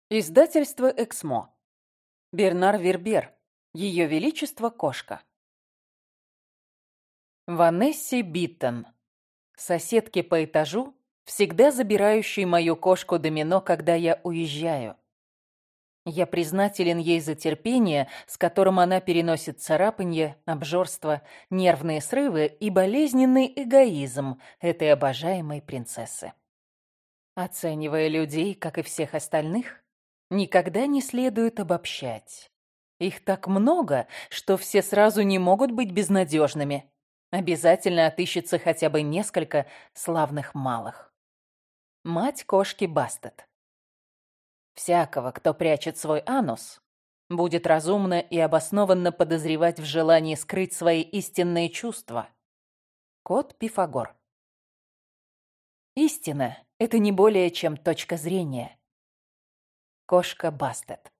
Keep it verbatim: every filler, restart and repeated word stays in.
Издательство «Эксмо». Бернар Вербер. Ее Величество кошка. Ванессе Биттон. Соседке по этажу, всегда забирающей мою кошку Домино, когда я уезжаю. Я признателен ей за терпение, с которым она переносит царапанье, обжорство, нервные срывы и болезненный эгоизм этой обожаемой принцессы. Оценивая людей, как и всех остальных, никогда не следует обобщать. Их так много, что все сразу не могут быть безнадежными. Обязательно отыщется хотя бы несколько славных малых. Мать кошки Бастет. Всякого, кто прячет свой анус, будет разумно и обоснованно подозревать в желании скрыть свои истинные чувства. Кот Пифагор. Истина — это не более чем точка зрения. Кошка Бастет.